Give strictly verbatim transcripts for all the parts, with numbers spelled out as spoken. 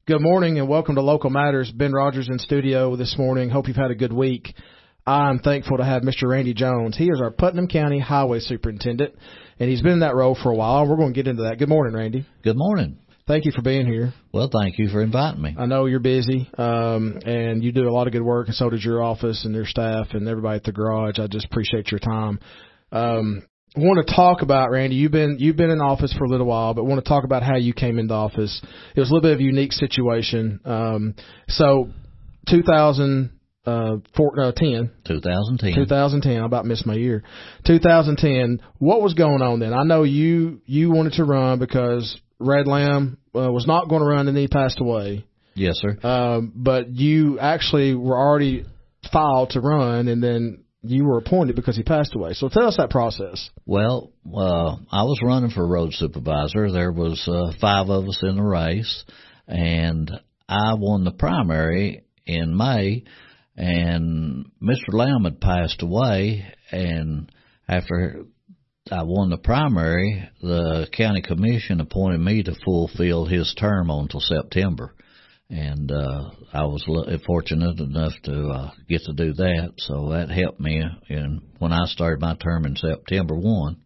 Good morning and welcome to Local Matters. Ben Rogers in studio this morning. Hope you've had a good week. I'm thankful to have Mister Randy Jones. He is our Putnam County Highway Superintendent, and he's been in that role for a while. We're going to get into that. Good morning, Randy. Good morning. Thank you for being here. Well, thank you for inviting me. I know you're busy, um, and you do a lot of good work, and so does your office and your staff and everybody at the garage. I just appreciate your time. Um, I want to talk about, Randy, you've been you've been in office for a little while, but I want to talk about how you came into office. It was a little bit of a unique situation. Um, so, two thousand ten. twenty ten. twenty ten. I about missed my year. twenty ten. What was going on then? I know you you wanted to run because Red Lamb uh, was not going to run and then he passed away. Yes, sir. Um, but you actually were already filed to run, and then you were appointed because he passed away. So tell us that process. Well, uh, I was running for road supervisor. There was uh, five of us in the race, and I won the primary in May, and Mister Lamb had passed away, and after I won the primary, the county commission appointed me to fulfill his term until September. And uh, I was fortunate enough to uh, get to do that, so that helped me. And when I started my term in September first,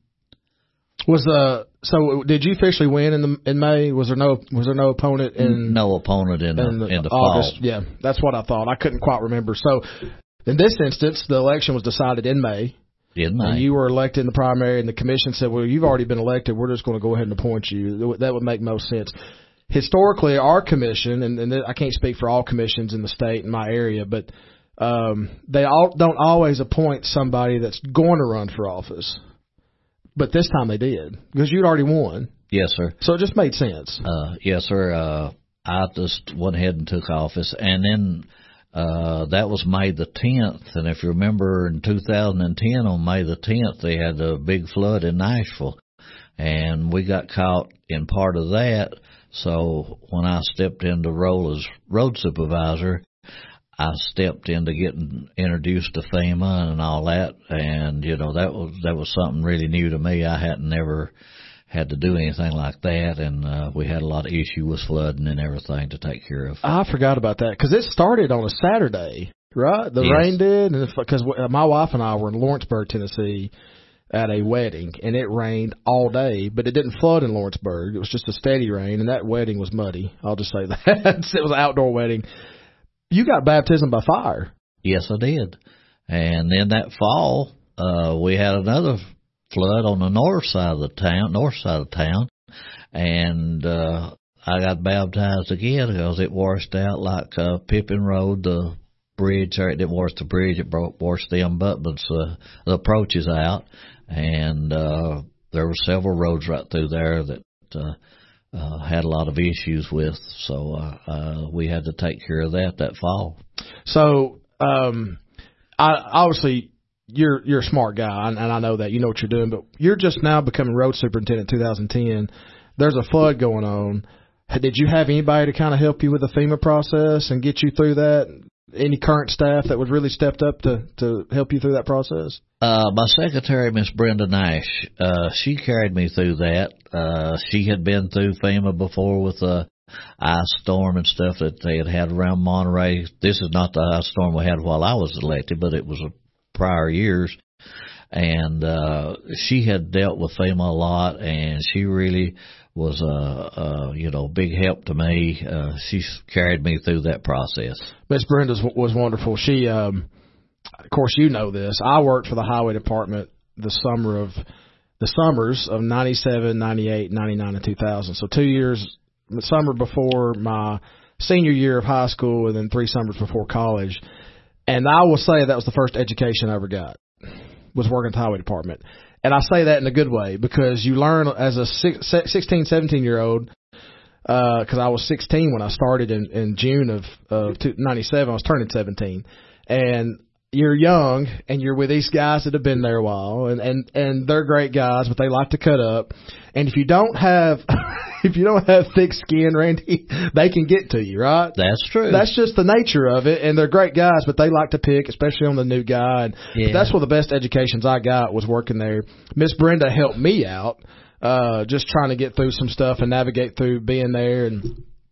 was uh so did you officially win in the in May? Was there no was there no opponent in no opponent in the in the, in the August? fall? Yeah, that's what I thought. I couldn't quite remember. So in this instance, the election was decided in May. In May, and you were elected in the primary, and the commission said, "Well, you've already been elected. We're just going to go ahead and appoint you." That would make most sense. Historically, our commission, and, and I can't speak for all commissions in the state in my area, but um, they all don't always appoint somebody that's going to run for office. But this time they did, because you'd already won. Yes, sir. So it just made sense. Uh, yes, sir. Uh, I just went ahead and took office, and then uh, that was May the tenth. And if you remember, in two thousand ten, on May the tenth, they had a big flood in Nashville, and we got caught in part of that. So when I stepped into the role as road supervisor, I stepped into getting introduced to FEMA and all that, and you know that was that was something really new to me. I hadn't never had to do anything like that, and uh, we had a lot of issue with flooding and everything to take care of. I forgot about that because it started on a Saturday, right? The yes. rain did, and because my wife and I were in Lawrenceburg, Tennessee, at a wedding, and it rained all day, but it didn't flood in Lawrenceburg. It was just a steady rain, and that wedding was muddy. I'll just say that. It was an outdoor wedding. You got baptism by fire. Yes, I did. And then that fall, uh, we had another flood on the north side of the town, north side of town, and uh, I got baptized again because it washed out like uh, Pippin Road, the bridge, or it didn't wash the bridge, it washed the abutments, uh, the approaches out. And uh, there were several roads right through there that uh, uh, had a lot of issues with, so uh, uh, we had to take care of that that fall. So, um, I, obviously, you're you're a smart guy, and I know that. You know what you're doing, but you're just now becoming road superintendent in two thousand ten. There's a flood going on. Did you have anybody to kind of help you with the FEMA process and get you through that? Any current staff that was really stepped up to, to help you through that process? Uh, my secretary, Miss Brenda Nash, uh, she carried me through that. Uh, she had been through FEMA before with a ice storm and stuff that they had had around Monterey. This is not the ice storm we had while I was elected, but it was a prior years. And uh, she had dealt with FEMA a lot, and she really was a, a you know big help to me. Uh, she carried me through that process. Miss Brenda was wonderful. She, um, of course, you know this. I worked for the highway department the summer of the summers of ninety-seven, ninety-eight, ninety-nine, and two thousand. So two years, the summer before my senior year of high school, and then three summers before college. And I will say that was the first education I ever got, was working at the highway department. And I say that in a good way, because you learn as a sixteen, seventeen-year-old, because uh, I was sixteen when I started in, in June of, of ninety-seven. I was turning seventeen. And you're young, and you're with these guys that have been there a while, and, and, and they're great guys, but they like to cut up. And if you don't have if you don't have thick skin, Randy, they can get to you, right? That's true. That's just the nature of it, and they're great guys, but they like to pick, especially on the new guy. And yeah. But that's one of the best educations I got, was working there. Miss Brenda helped me out, uh, just trying to get through some stuff and navigate through being there. And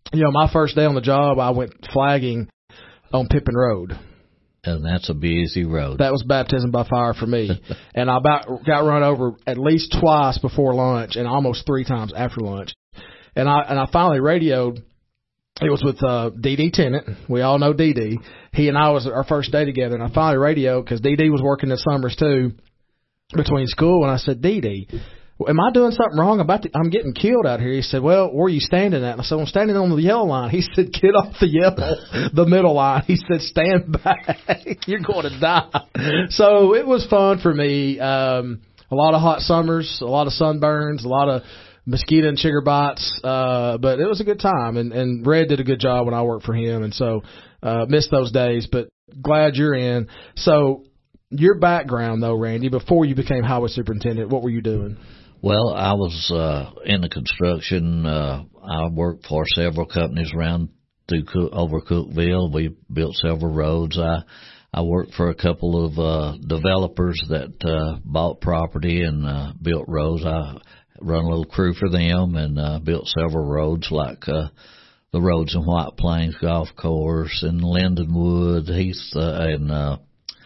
you know, my first day on the job, I went flagging on Pippin Road. And that's a busy road. That was baptism by fire for me. And I about got run over at least twice before lunch and almost three times after lunch. And I and I finally radioed. It was with uh, D D Tennant. We all know D D. He and I was our first day together. And I finally radioed because D D was working the summers too between school. And I said, D D, am I doing something wrong? About to, I'm getting killed out here. He said, well, where are you standing at? And I said, I'm standing on the yellow line. He said, get off the yellow, the middle line. He said, stand back. You're going to die. So it was fun for me. Um, a lot of hot summers, a lot of sunburns, a lot of mosquito and chigger bites. Uh, but it was a good time. And, and Red did a good job when I worked for him. And so, uh, missed those days, but glad you're in. So your background though, Randy, before you became highway superintendent, what were you doing? Well, I was uh, in the construction. Uh, I worked for several companies around through Cook, over Cookeville. We built several roads. I I worked for a couple of uh, developers that uh, bought property and uh, built roads. I run a little crew for them and uh, built several roads like uh, the roads in White Plains Golf Course and Lindenwood, Heath, uh, and uh,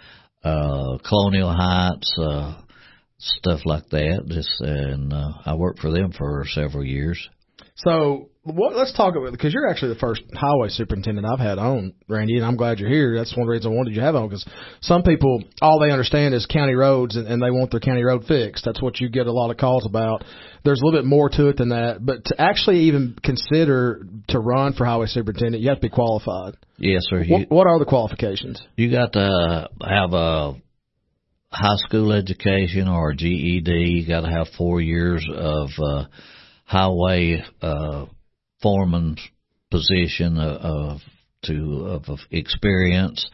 uh, Colonial Heights. Uh, Stuff like that. Just and uh, I worked for them for several years. So what, let's talk about, because you're actually the first highway superintendent I've had on, Randy, and I'm glad you're here. That's one of the reasons I wanted you to have on, because some people, all they understand is county roads, and, and they want their county road fixed. That's what you get a lot of calls about. There's a little bit more to it than that. But to actually even consider to run for highway superintendent, you have to be qualified. Yes, sir. What, you, what are the qualifications? You got to have a high school education or a G E D. You got to have four years of uh, highway uh, foreman position of, of to of, of experience.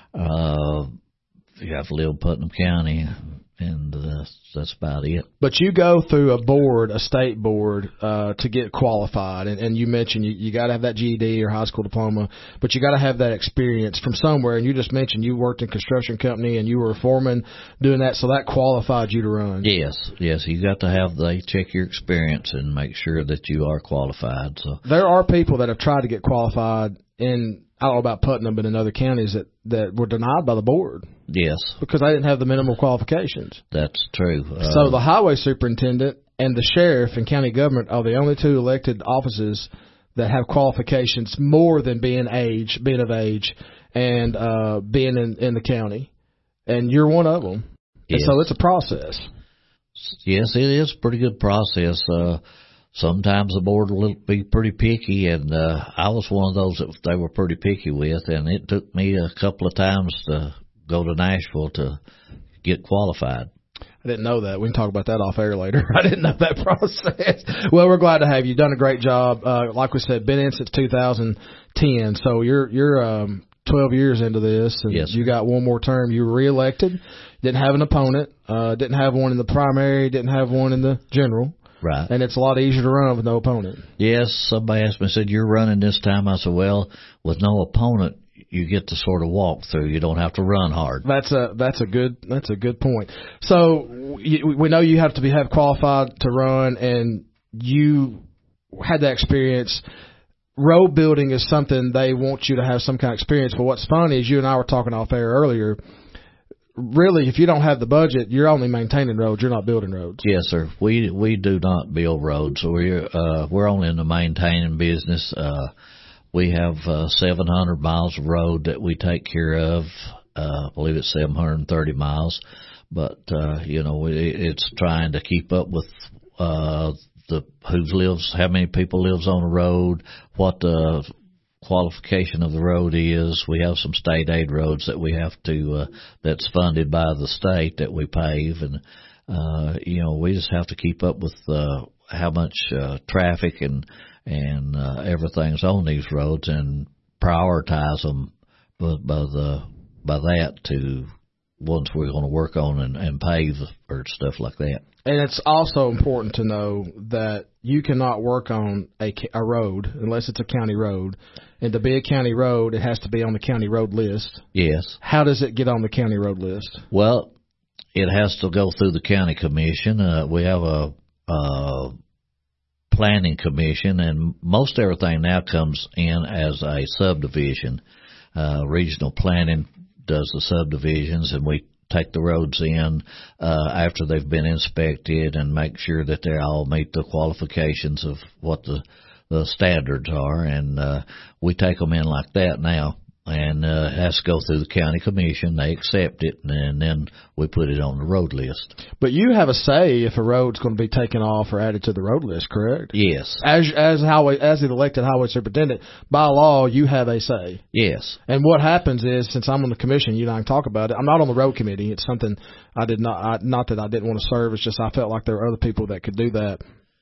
Uh, you have to live in Putnam County, and uh, that's about it. But you go through a board, a state board, uh, to get qualified. And, and you mentioned you, you got to have that G E D or high school diploma, but you got to have that experience from somewhere. And you just mentioned you worked in a construction company and you were a foreman doing that, so that qualified you to run. Yes, yes. You got to have, they check your experience and make sure that you are qualified. So there are people that have tried to get qualified in, I don't know about Putnam, but in other counties that, that were denied by the board. Yes. Because they didn't have the minimal qualifications. That's true. Uh, so the highway superintendent and the sheriff in county government are the only two elected offices that have qualifications more than being age, being of age, and uh, being in, in the county. And you're one of them. Yes. And so it's a process. Yes, it is a pretty good process. Uh, sometimes the board will be pretty picky, and uh, I was one of those that they were pretty picky with, and it took me a couple of times to go to Nashville to get qualified. I didn't know that. We can talk about that off air later. I didn't know that process. Well, we're glad to have you. You've done a great job. Uh, like we said, been in since two thousand ten. So you're you're um, twelve years into this, and yes, you got one more term. You were reelected. Didn't have an opponent. Uh, didn't have one in the primary. Didn't have one in the general. Right. And it's a lot easier to run with no opponent. Yes. Somebody asked me, said, you're running this time. I said, well, with no opponent, you get to sort of walk through. You don't have to run hard. That's a that's a good that's a good point. So you, we know you have to be have qualified to run, and you had that experience. Road building is something they want you to have some kind of experience. But what's funny is you and I were talking off air earlier. Really, if you don't have the budget, you're only maintaining roads. You're not building roads. Yes, sir. We we do not build roads. So we're uh, we're only in the maintaining business. Uh, we have uh, seven hundred miles of road that we take care of. Uh, I believe it's seven hundred thirty miles. But uh, you know, it, it's trying to keep up with uh, the who lives, how many people lives on the road, what the qualification of the road is. We have some state aid roads that we have to uh, that's funded by the state that we pave, and uh, you know, we just have to keep up with uh, how much uh, traffic and and uh, everything's on these roads, and prioritize them by, by the by that to ones we're going to work on and, and pave or stuff like that. And it's also important to know that you cannot work on a, a road unless it's a county road. And to be a county road, it has to be on the county road list. Yes. How does it get on the county road list? Well, it has to go through the county commission. Uh, we have a, a planning commission, and most everything now comes in as a subdivision. Uh, regional planning does the subdivisions, and we take the roads in uh, after they've been inspected and make sure that they all meet the qualifications of what the, the standards are, and uh, we take them in like that now. And uh, it has to go through the county commission. They accept it, and then we put it on the road list. But you have a say if a road's going to be taken off or added to the road list, correct? Yes. As as highway as the elected highway superintendent, by law, you have a say. Yes. And what happens is, since I'm on the commission, you and I can talk about it. I'm not on the road committee. It's something I did not. I, not that I didn't want to serve. It's just I felt like there were other people that could do that.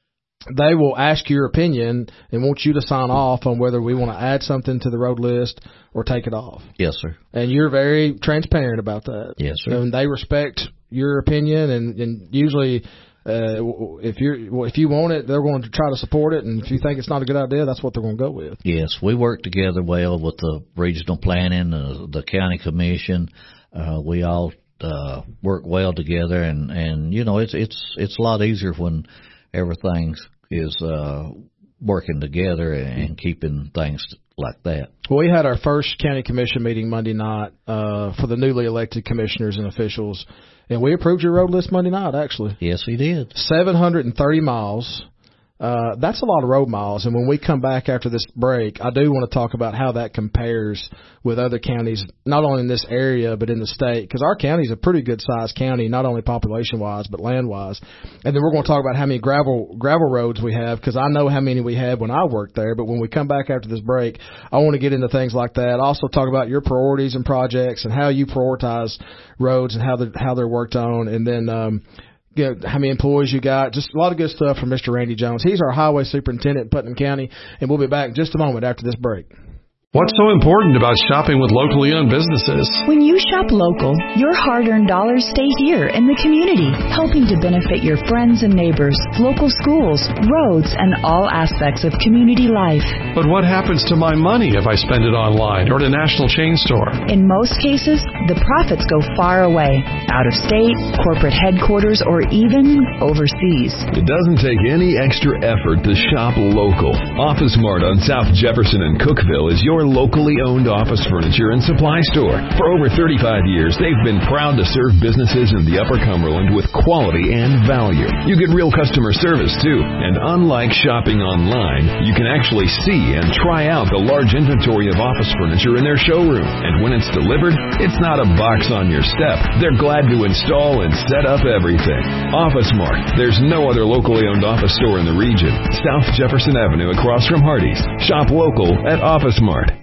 They will ask your opinion and want you to sign off on whether we want to add something to the road list or take it off. Yes, sir. And you're very transparent about that. Yes, sir. And they respect your opinion, and, and usually uh, if you if you want it, they're going to try to support it, and if you think it's not a good idea, that's what they're going to go with. Yes, we work together well with the regional planning, uh, the county commission. Uh, we all uh, work well together, and, and you know it's it's it's a lot easier when everything's is uh, working together and keeping things like that. Well, we had our first county commission meeting Monday night uh, for the newly elected commissioners and officials, and we approved your road list Monday night, actually. Yes, we did. seven hundred thirty miles. Uh, that's a lot of road miles, and when we come back after this break, I do want to talk about how that compares with other counties, not only in this area, but in the state, because our county is a pretty good-sized county, not only population-wise, but land-wise. And then we're going to talk about how many gravel gravel roads we have, because I know how many we had when I worked there, but when we come back after this break, I want to get into things like that. Also talk about your priorities and projects and how you prioritize roads and how they're, how they're worked on, and then um, you know, how many employees you got. Just a lot of good stuff from Mister Randy Jones. He's our highway superintendent in Putnam County, and we'll be back in just a moment after this break. What's so important about shopping with locally owned businesses? When you shop local, your hard-earned dollars stay here in the community, helping to benefit your friends and neighbors, local schools, roads, and all aspects of community life. But what happens to my money if I spend it online or at a national chain store? In most cases, the profits go far away, out of state, corporate headquarters, or even overseas. It doesn't take any extra effort to shop local. Office Mart on South Jefferson and Cookeville is your locally owned office furniture and supply store. For over thirty-five years, they've been proud to serve businesses in the Upper Cumberland with quality and value. You get real customer service, too. And unlike shopping online, you can actually see and try out the large inventory of office furniture in their showroom. And when it's delivered, it's not a box on your step. They're glad to install and set up everything. Office Mart. There's no other locally owned office store in the region. South Jefferson Avenue across from Hardee's. Shop local at Office Mart.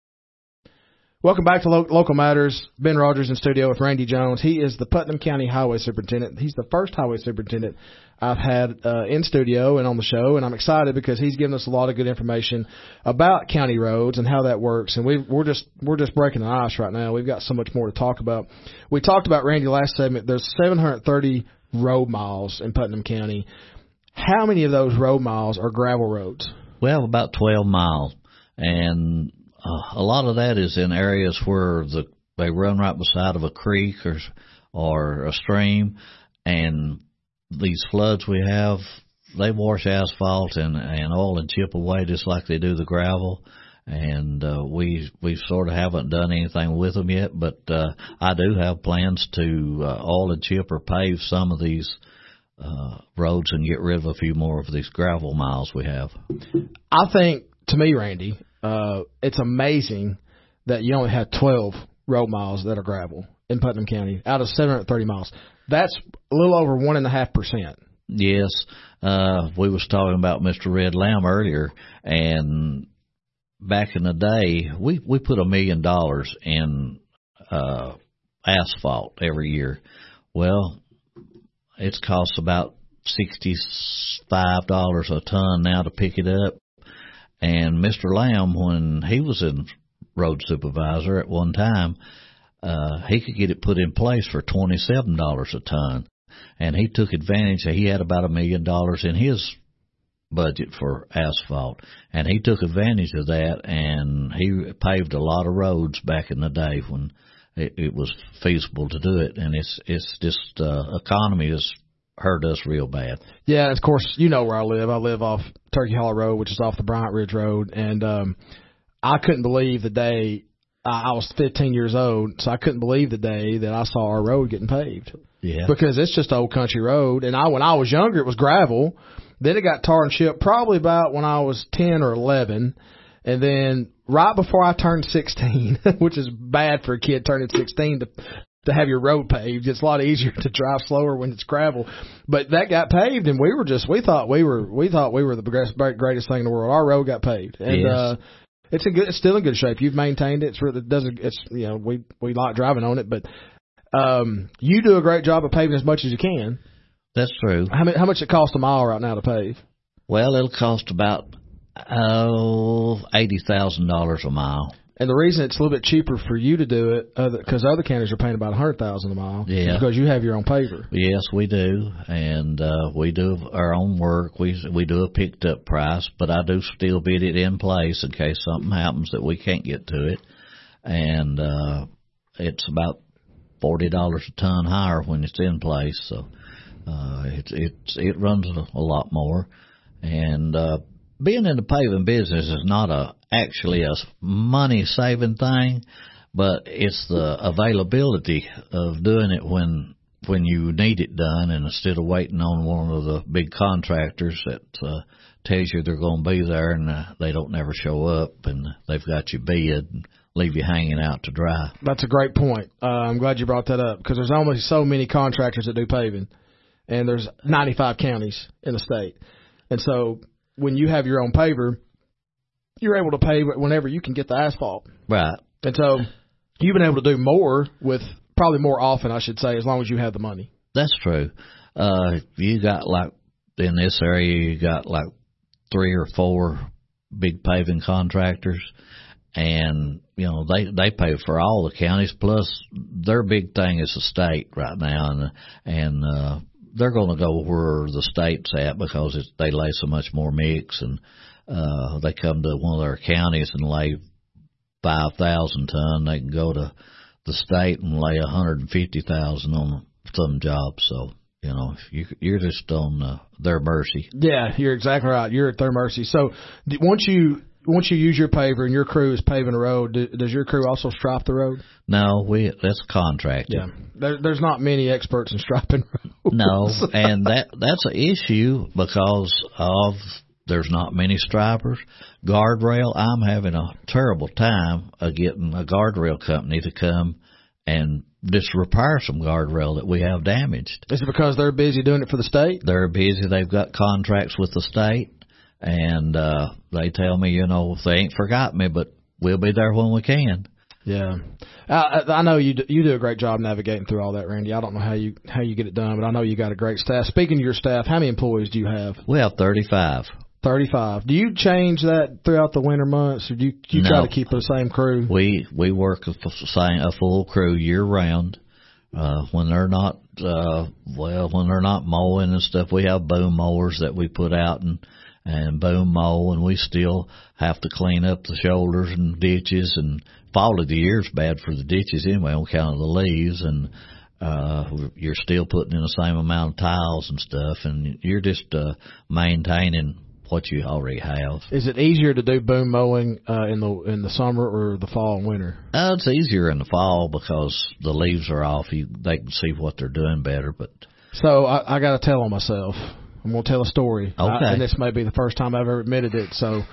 Welcome back to Lo- Local Matters. Ben Rogers in studio with Randy Jones. He is the Putnam County Highway Superintendent. He's the first Highway Superintendent I've had uh, in studio and on the show, and I'm excited because he's given us a lot of good information about county roads and how that works. And we've, we're just we're just breaking the ice right now. We've got so much more to talk about. We talked about, Randy, last segment. There's seven hundred thirty road miles in Putnam County. How many of those road miles are gravel roads? Well, about twelve miles, and Uh, a lot of that is in areas where the they run right beside of a creek or or a stream, and these floods we have, they wash asphalt and, and oil and chip away just like they do the gravel, and uh, we we sort of haven't done anything with them yet, but uh, I do have plans to uh, oil and chip or pave some of these uh, roads and get rid of a few more of these gravel miles we have. I think, to me, Randy, Uh, it's amazing that you only have twelve road miles that are gravel in Putnam County out of seven hundred thirty miles. That's a little over one and a half percent. Yes. Uh, we was talking about Mister Red Lamb earlier, and back in the day, we, we put a million dollars in, uh, asphalt every year. Well, it's cost about sixty-five dollars a ton now to pick it up. And Mister Lamb, when he was in road supervisor at one time, uh, he could get it put in place for twenty-seven dollars a ton. And he took advantage. He had about a million dollars in his budget for asphalt. And he took advantage of that, and he paved a lot of roads back in the day when it, it was feasible to do it. And it's, it's just, uh, economy is hurt us real bad. Yeah, of course, you know where I live. I live off Turkey Hollow Road, which is off the Bryant Ridge Road, and um, I couldn't believe the day I, I was fifteen years old, so I couldn't believe the day that I saw our road getting paved. Yeah, because it's just old country road, and I when I was younger it was gravel. Then it got tar and chip probably about when I was ten or eleven, and then right before I turned sixteen, which is bad for a kid turning sixteen to to have your road paved. It's a lot easier to drive slower when it's gravel, but that got paved, and we were just we thought we were we thought we were the greatest, greatest thing in the world. Our road got paved, and yes. uh, it's in good, it's still in good shape. You've maintained it. It's really, it doesn't it's you know we we like driving on it, but um, you do a great job of paving as much as you can. That's true. How much how much it cost a mile right now to pave? Well, it'll cost about oh eighty thousand dollars a mile. And the reason it's a little bit cheaper for you to do it, because other, other counties are paying about a hundred thousand a mile. Yeah, because you have your own paver. Yes, we do, and uh, we do our own work. We we do a picked up price, but I do still bid it in place in case something happens that we can't get to it, and uh, it's about forty dollars a ton higher when it's in place. So uh, it it it runs a, a lot more, and uh, being in the paving business is not a actually a money saving thing, but it's the availability of doing it when when you need it done, and instead of waiting on one of the big contractors that uh, tells you they're going to be there and uh, they don't never show up and they've got you bid and leave you hanging out to dry. That's a great point. Uh, I'm glad you brought that up, because there's only so many contractors that do paving, and there's ninety-five counties in the state, and so when you have your own paver, you're able to pave whenever you can get the asphalt. Right. And so you've been able to do more with probably more often, I should say, as long as you have the money. That's true. Uh, you got like in this area, you got like three or four big paving contractors, and you know they they pay for all the counties. Plus, their big thing is the state right now, and and uh, they're going to go where the state's at because it's, they lay so much more mix, and uh, they come to one of their counties and lay five thousand ton. They can go to the state and lay a hundred and fifty thousand on some jobs. So you know, you, you're just on uh, their mercy. Yeah, you're exactly right. You're at their mercy. So once you once you use your paver and your crew is paving a road, do, does your crew also stripe the road? No, we that's contracted. Yeah, there, there's not many experts in striping roads. No, and that that's an issue because of there's not many stripers. Guardrail, I'm having a terrible time of getting a guardrail company to come and just repair some guardrail that we have damaged. Is it because they're busy doing it for the state? They're busy. They've got contracts with the state, and uh, they tell me, you know, they ain't forgot me, but we'll be there when we can. Yeah, I, I know you do, you do a great job navigating through all that, Randy. I don't know how you how you get it done, but I know you got a great staff. Speaking of your staff, how many employees do you have? We have thirty-five. Thirty-five. Do you change that throughout the winter months, or do you, do you no. try to keep the same crew? We we work a, a full crew year round. Uh, when they're not uh, well, when they're not mowing and stuff, we have boom mowers that we put out and and boom mow, and we still have to clean up the shoulders and ditches. And fall of the year's bad for the ditches anyway, on account of the leaves, and uh, you're still putting in the same amount of tiles and stuff, and you're just uh, maintaining what you already have. Is it easier to do boom mowing uh, in the in the summer or the fall and winter? Uh, it's easier in the fall because the leaves are off. You they can see what they're doing better. But so I, I got to tell on myself. I'm going to tell a story. Okay. I, and this may be the first time I've ever admitted it. So,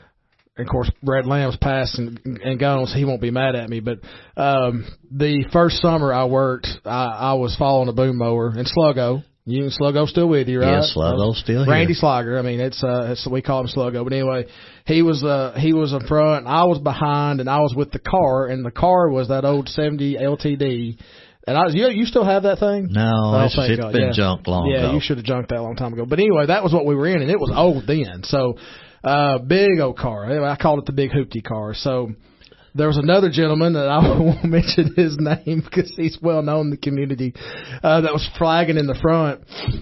of course, Brad Lamb's passed and, and gone, so he won't be mad at me. But um, the first summer I worked, I, I was following a boom mower in Sluggo. You Sluggo's still with you, right? Yeah, Sluggo's still here. Randy Slugger. I mean, it's uh, it's we call him Sluggo. But anyway, he was uh, he was in front, and I was behind, and I was with the car, and the car was that old seventy L T D. And I was, you, you still have that thing? No, oh, it's, it's been yeah. junked long yeah, ago. Yeah, you should have junked that a long time ago. But anyway, that was what we were in, and it was old then. So, uh, big old car. Anyway, I called it the big hoopty car. So, there was another gentleman that I won't mention his name because he's well known in the community, uh, that was flagging in the front.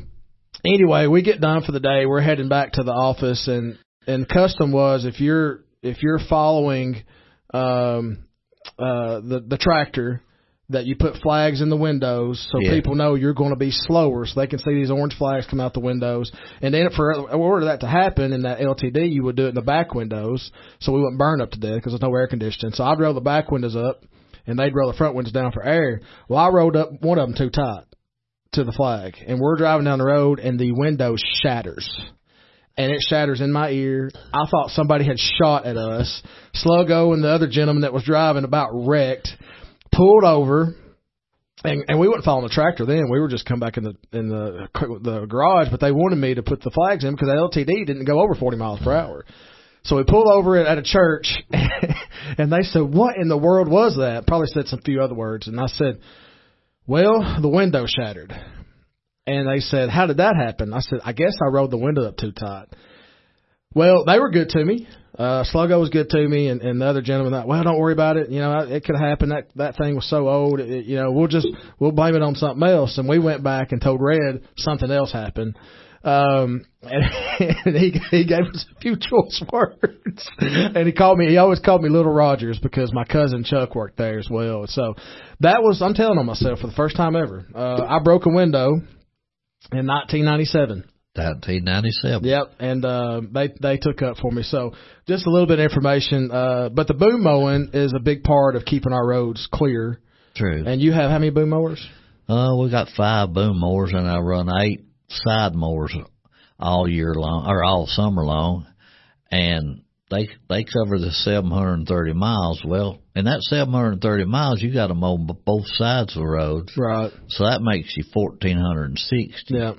Anyway, we get done for the day. We're heading back to the office, and, and custom was if you're if you're following um, uh, the the tractor, that you put flags in the windows so yeah. people know you're going to be slower, so they can see these orange flags come out the windows. And then for in order that to happen in that L T D, you would do it in the back windows so we wouldn't burn up to death because there's no air conditioning. So I'd roll the back windows up, and they'd roll the front windows down for air. Well, I rolled up one of them too tight to the flag, and we're driving down the road, and the window shatters. And it shatters in my ear. I thought somebody had shot at us. Sluggo and the other gentleman that was driving about wrecked, pulled over, and, and we wouldn't follow the tractor then. We were just come back in the in the the garage, but they wanted me to put the flags in because the L T D didn't go over forty miles per hour. So we pulled over at a church, and they said, "What in the world was that?" Probably said some few other words, and I said, "Well, the window shattered." And they said, "How did that happen?" I said, "I guess I rolled the window up too tight." Well, they were good to me. Uh, Sluggo was good to me, and, and the other gentleman thought, "Well, don't worry about it. You know, it could happen. That that thing was so old. It, you know, we'll just we'll blame it on something else." And we went back and told Red something else happened. Um, and, and he he gave us a few choice words, and he called me. He always called me Little Rogers because my cousin Chuck worked there as well. So that was I'm telling on myself for the first time ever. Uh, I broke a window in nineteen ninety-seven. nineteen ninety-seven. Yep, and uh, they they took up for me. So just a little bit of information. Uh, but the boom mowing is a big part of keeping our roads clear. True. And you have how many boom mowers? Uh, we got five boom mowers, and I run eight side mowers all year long or all summer long, and they they cover the seven hundred thirty miles. Well, in that seven hundred thirty miles, you got to mow both sides of the road, right? So that makes you fourteen hundred sixty. Yeah.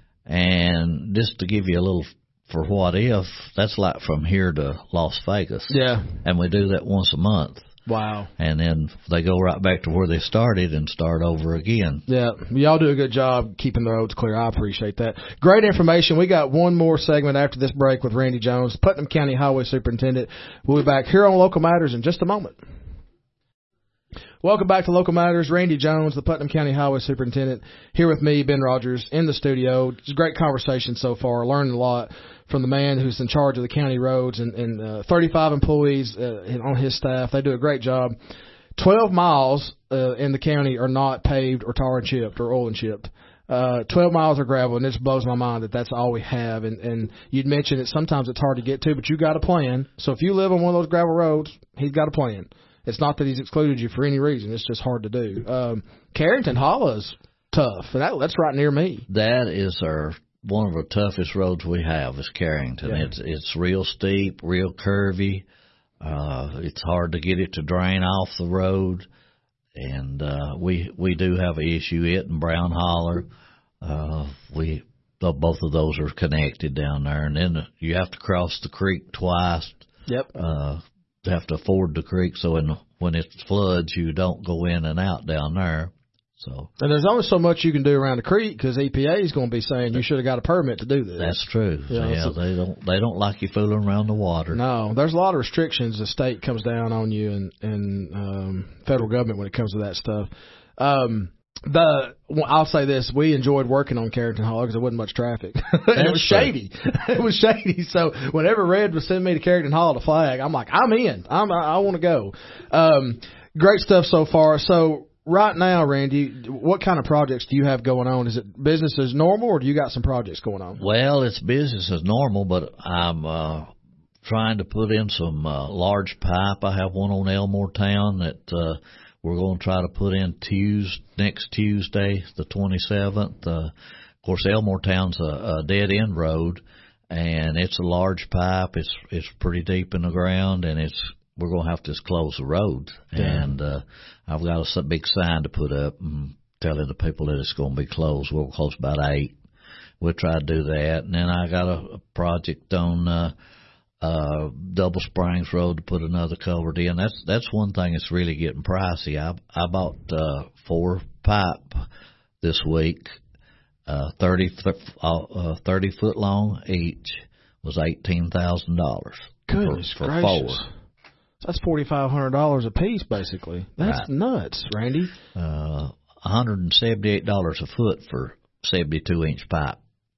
And just to give you a little for what if, that's like from here to Las Vegas. Yeah. And we do that once a month. Wow. And then they go right back to where they started and start over again. Yeah. Y'all do a good job keeping the roads clear. I appreciate that. Great information. We got one more segment after this break with Randy Jones, Putnam County Highway Superintendent. We'll be back here on Local Matters in just a moment. Welcome back to Local Matters. Randy Jones, the Putnam County Highway Superintendent, here with me, Ben Rogers, in the studio. It's a great conversation so far. Learned a lot from the man who's in charge of the county roads and, and uh, thirty-five employees uh, on his staff. They do a great job. twelve miles uh, in the county are not paved or tar and chipped or oil and chipped. Uh, twelve miles are gravel, and it just blows my mind that that's all we have. And, and you'd mentioned that sometimes it's hard to get to, but you got a plan. So if you live on one of those gravel roads, he's got a plan. It's not that he's excluded you for any reason. It's just hard to do. Um, Carrington Hollow's tough, and that, that's right near me. That is our one of the toughest roads we have is Carrington. Yeah. It's it's real steep, real curvy. Uh, it's hard to get it to drain off the road, and uh, we we do have an issue. It and Brown Holler, uh, we both of those are connected down there, and then you have to cross the creek twice. Yep. Uh, You have to ford the creek, so in, when it floods, you don't go in and out down there. So, and there's only so much you can do around the creek because E P A is going to be saying you should have got a permit to do this. That's true. Yeah, yeah, so, they don't they don't like you fooling around the water. No, there's a lot of restrictions the state comes down on you and and um, federal government when it comes to that stuff. Um, The well, I'll say this: we enjoyed working on Carrington Holler because there wasn't much traffic. It was shady. It was shady. So whenever Red would send me to Carrington Holler to flag, I'm like, I'm in. I'm I, I want to go. Um, great stuff so far. So right now, Randy, what kind of projects do you have going on? Is it business as normal, or do you got some projects going on? Well, it's business as normal, but I'm uh, trying to put in some uh, large pipe. I have one on Elmore Town that. Uh, We're going to try to put in Tuesday, next Tuesday, the twenty-seventh. Uh, of course, Elmore Town's a, a dead-end road, and it's a large pipe. It's it's pretty deep in the ground, and it's we're going to have to just close the road. Yeah. And uh, I've got a big sign to put up and telling the people that it's going to be closed. We'll close about eight. We'll try to do that. And then I got a, a project on uh, Uh, Double Springs Road to put another culvert in. That's that's one thing that's really getting pricey. I I bought uh, four pipe this week, uh, thirty uh, thirty foot long each. Was eighteen thousand dollars. Goodness for, for gracious! four. That's forty five hundred dollars a piece, basically. That's right. Nuts, Randy. Uh, one hundred and seventy eight dollars a foot for seventy two inch pipe.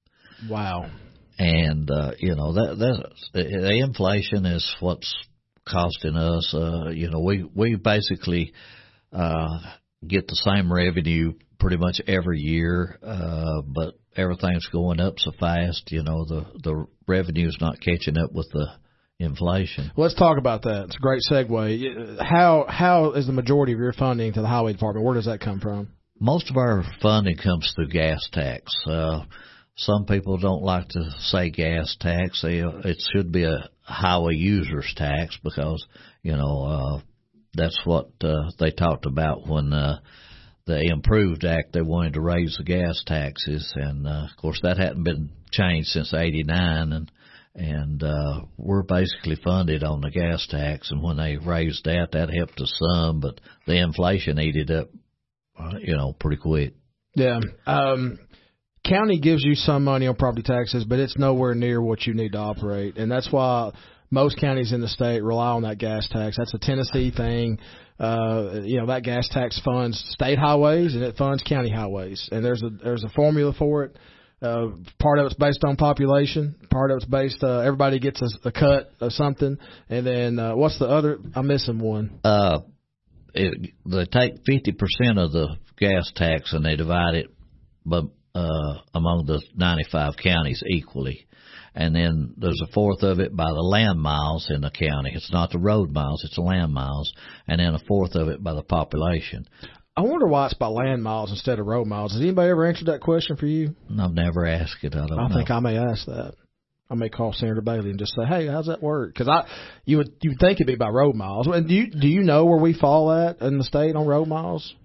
Wow. And, uh, you know, that, that's, the inflation is what's costing us. Uh, you know, we, we basically, uh, get the same revenue pretty much every year, uh, but everything's going up so fast. You know, the the revenue's not catching up with the inflation. Let's talk about that. It's a great segue. How how is the majority of your funding to the highway department? Where does that come from? Most of our funding comes through gas tax. Uh, some people don't like to say gas tax. They, it should be a highway users tax because, you know, uh, that's what uh, they talked about when uh, the Improved Act. They wanted to raise the gas taxes, and uh, of course that hadn't been changed since eighty-nine, and and uh, we're basically funded on the gas tax. And when they raised that, that helped us some, but the inflation ate it up, uh, you know, pretty quick. Yeah. Um, county gives you some money on property taxes, but it's nowhere near what you need to operate, and that's why most counties in the state rely on that gas tax. That's a Tennessee thing. Uh, you know, that gas tax funds state highways and it funds county highways. And there's a there's a formula for it. Uh, part of it's based on population. Part of it's based, uh, everybody gets a, a cut of something. And then uh, what's the other? I'm missing one. Uh, it, they take fifty percent of the gas tax and they divide it but, uh, among the ninety-five counties equally. And then there's a fourth of it by the land miles in the county. It's not the road miles, it's the land miles. And then a fourth of it by the population. I wonder why it's by land miles instead of road miles. Has anybody ever answered that question for you? I've never asked it. I don't I know. think I may ask that. I may call Senator Bailey and just say, "Hey, how's that work?" Because I, you would you would think it'd be by road miles. And do you do you know where we fall at in the state on road miles?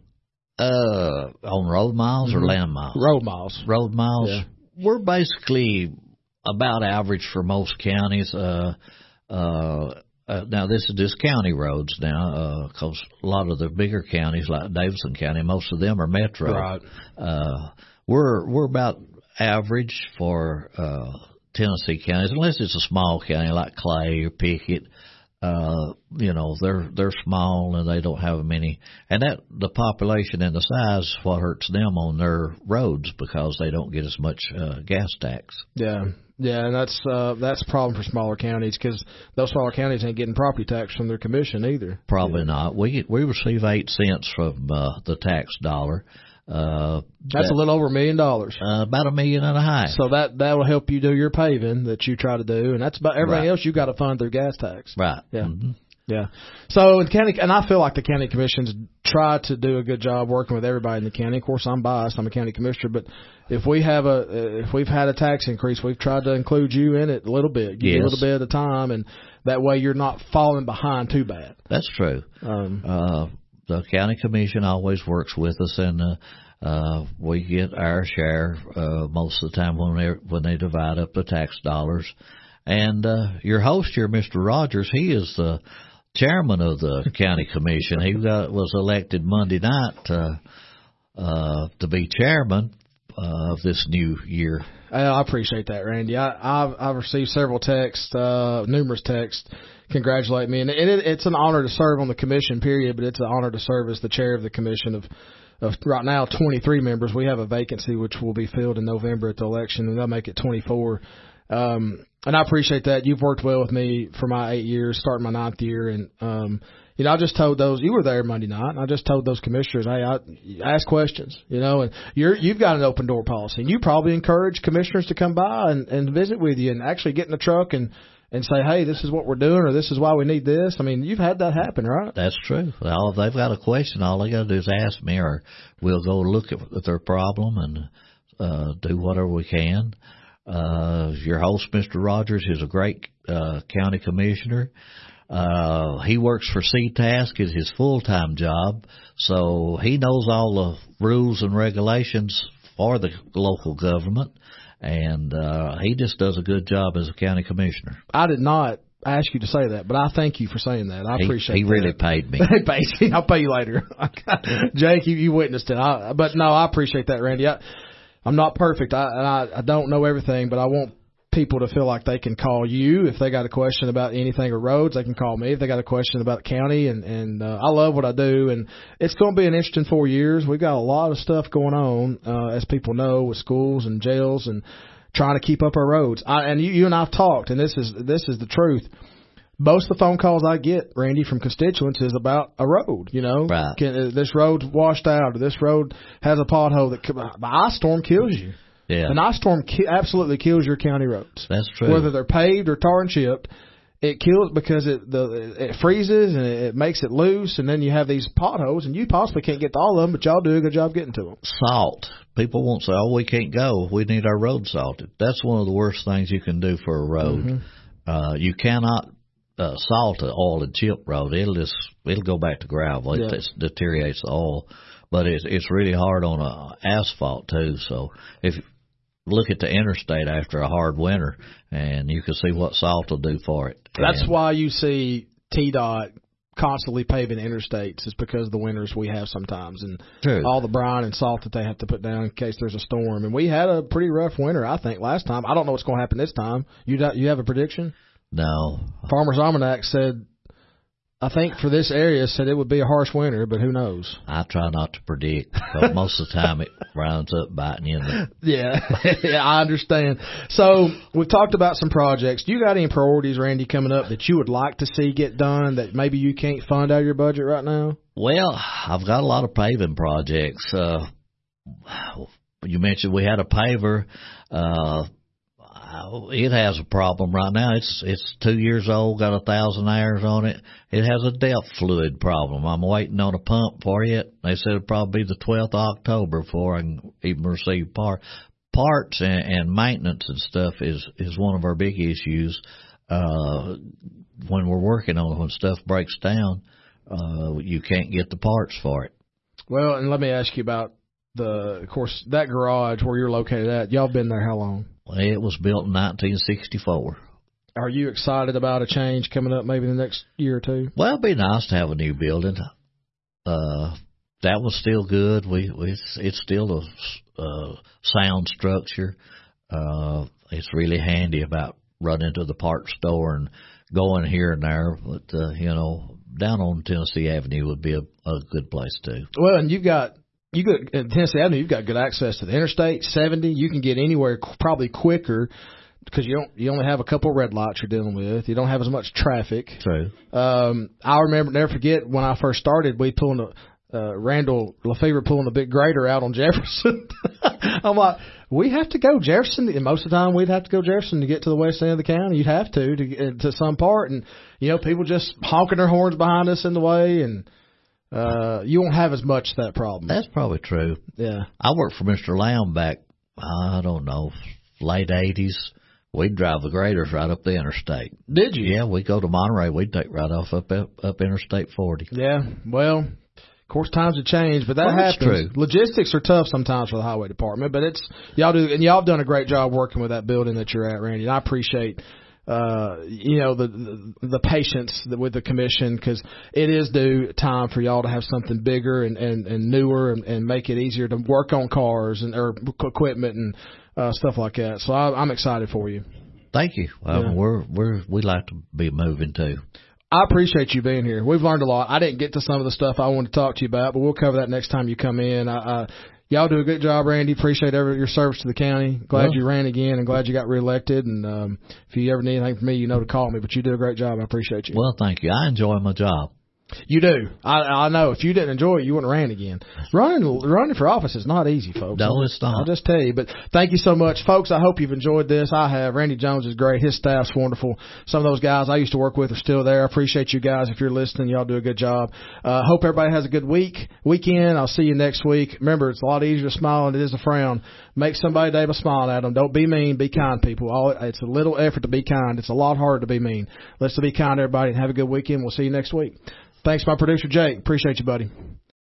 Uh, on road miles Mm-hmm. or land miles? Road miles. Road miles. Yeah. We're basically about average for most counties. Uh, uh, uh, now this is just county roads now, because uh, a lot of the bigger counties like Davidson County, most of them are metro. Right. Uh, we're we're about average for uh, Tennessee counties, unless it's a small county like Clay or Pickett. Uh, you know, they're they're small and they don't have many, and that the population and the size is what hurts them on their roads because they don't get as much uh, gas tax. Yeah, yeah, and that's uh, that's a problem for smaller counties because those smaller counties ain't getting property tax from their commission either. Probably yeah. not. We we receive eight cents from uh, the tax dollar. Uh, That's that, a little over a million dollars. Uh, about a million and a half. So that that will help you do your paving that you try to do, and that's about everything Right. else you got to fund through gas tax. Right. Yeah. Mm-hmm. Yeah. So in county, and I feel like the county commissions try to do a good job working with everybody in the county. Of course, I'm biased. I'm a county commissioner, but if we have a if we've had a tax increase, we've tried to include you in it a little bit, give Yes. you a little bit at a time, and that way you're not falling behind too bad. That's true. Um, uh, the county commission always works with us, and uh, uh, we get our share uh, most of the time when they when they divide up the tax dollars. And uh, your host here, Mister Rogers, he is the chairman of the county commission. He got, was elected Monday night uh, uh, to be chairman uh, of this new year. I appreciate that, Randy. I, I've, I've received several texts, uh, numerous texts, congratulate me, and it, it's an honor to serve on the commission. Period. But it's an honor to serve as the chair of the commission of, of right now twenty-three members. We have a vacancy which will be filled in November at the election, and they'll make it twenty-four. Um, and I appreciate that. You've worked well with me for my eight years, starting my ninth year, and um, you know, I just told those, you were there Monday night, and I just told those commissioners, hey, I, ask questions, you know, and you're, you've got an open door policy, and you probably encourage commissioners to come by and, and visit with you and actually get in the truck and, and say, hey, this is what we're doing, or this is why we need this. I mean, you've had that happen, right? That's true. Well, if they've got a question, all they got to do is ask me, or we'll go look at their problem and uh, do whatever we can. Uh, your host, Mister Rogers, is a great uh, county commissioner. Uh, he works for C TASC. It's his full-time job, so he knows all the rules and regulations for the local government, and uh, he just does a good job as a county commissioner. I did not ask you to say that, but I thank you for saying that. I he, appreciate he that. He really paid me. He paid me. I'll pay you later. Jake, you, you witnessed it. I, but no, I appreciate that, Randy. I, I'm not perfect. I, I I don't know everything, but I want people to feel like they can call you if they got a question about anything or roads. They can call me if they got a question about the county, and and uh, I love what I do, and it's going to be an interesting four years. We've got a lot of stuff going on, uh, as people know, with schools and jails and trying to keep up our roads. I, and you, you and I've talked, and this is this is the truth. most of the phone calls I get, Randy, from constituents is about a road. You know, right. Can, uh, this road's washed out, or this road has a pothole that the ice storm kills you. Yeah, an ice storm ki- absolutely kills your county roads. That's true. Whether they're paved or tar and chipped, it kills because it the it freezes and it makes it loose, and then you have these potholes, and you possibly can't get to all of them, but y'all do a good job getting to them. Salt. People won't say, "Oh, we can't go. We need our road salted." That's one of the worst things you can do for a road. Mm-hmm. Uh, you cannot uh, salt an oil and chip road. It'll just it'll go back to gravel. It yeah. deteriorates the oil, but it's it's really hard on a asphalt too. So if look at the interstate after a hard winter, and you can see what salt will do for it. That's and, why you see T DOT constantly paving interstates. Is because of the winters we have sometimes, and true. all the brine and salt that they have to put down in case there's a storm. And we had a pretty rough winter, I think, last time. I don't know what's going to happen this time. You you have a prediction? No. Farmer's Almanac said, I think for this area, said it would be a harsh winter, but who knows? I try not to predict, but most of the time it rounds up biting you in the... Yeah, yeah, I understand. So we've talked about some projects. Do you got any priorities, Randy, coming up that you would like to see get done that maybe you can't fund out of your budget right now? Well, I've got a lot of paving projects. Uh, you mentioned we had a paver. Uh, It has a problem right now. It's it's two years old, got a thousand hours on it. It has a depth fluid problem. I'm waiting on a pump for it. They said it'll probably be the twelfth of October before I can even receive part. Parts and, and maintenance and stuff is, is one of our big issues. Uh, when we're working on it, when stuff breaks down, uh, you can't get the parts for it. Well, and let me ask you about the, of course, that garage where you're located at. Y'all been there how long? It was built in nineteen sixty-four. Are you excited about a change coming up maybe in the next year or two? Well, it'd be nice to have a new building. Uh, that was still good. We, we it's, it's still a uh, sound structure. Uh, it's really handy about running to the parts store and going here and there. But, uh, you know, down on Tennessee Avenue would be a, a good place too. Well, and you've got You got in Tennessee Avenue. You've got good access to the Interstate seventy. You can get anywhere probably quicker because you don't. You only have a couple of red lights you're dealing with. You don't have as much traffic. True. Um, I remember, never forget when I first started. We pulling a uh, Randall Lefevre pulling a big grader out on Jefferson. I'm like, we have to go Jefferson, and most of the time we'd have to go Jefferson to get to the west end of the county. You'd have to to get to some part, and you know, people just honking their horns behind us in the way and. Uh, you won't have as much of that problem. That's probably true. Yeah. I worked for Mister Lamb back, I don't know, late eighties. We'd drive the graders right up the interstate. Did you? Yeah, we'd go to Monterey. We'd take right off up up, up Interstate forty. Yeah, well, of course, times have changed, but that well, happens. True. Logistics are tough sometimes for the highway department, but it's y'all do, and y'all have done a great job working with that building that you're at, Randy, and I appreciate Uh, you know, the, the the patience with the commission, because it is due time for y'all to have something bigger and, and, and newer and, and make it easier to work on cars and or equipment and uh, stuff like that. So I, I'm excited for you. Thank you. Well, yeah. we're we're we like to be moving too. I appreciate you being here. We've learned a lot. I didn't get to some of the stuff I wanted to talk to you about, but we'll cover that next time you come in. I, I Y'all do a good job, Randy. Appreciate every, your service to the county. Glad well, you ran again and glad you got reelected. And um, if you ever need anything from me, you know to call me. But you do a great job. I appreciate you. Well, thank you. I enjoy my job. You do. I, I know. If you didn't enjoy it, you wouldn't have ran again. Running running for office is not easy, folks. No, it's not. I'll just tell you. But thank you so much, folks. I hope you've enjoyed this. I have. Randy Jones is great. His staff's wonderful. Some of those guys I used to work with are still there. I appreciate you guys. If you're listening, y'all do a good job. Uh, hope everybody has a good week, weekend. I'll see you next week. Remember, it's a lot easier to smile than it is to frown. Make somebody day by smiling at them. Don't be mean. Be kind, people. All, it's a little effort to be kind. It's a lot harder to be mean. Let's be kind, everybody, and have a good weekend. We'll see you next week. Thanks, my producer, Jake. Appreciate you, buddy.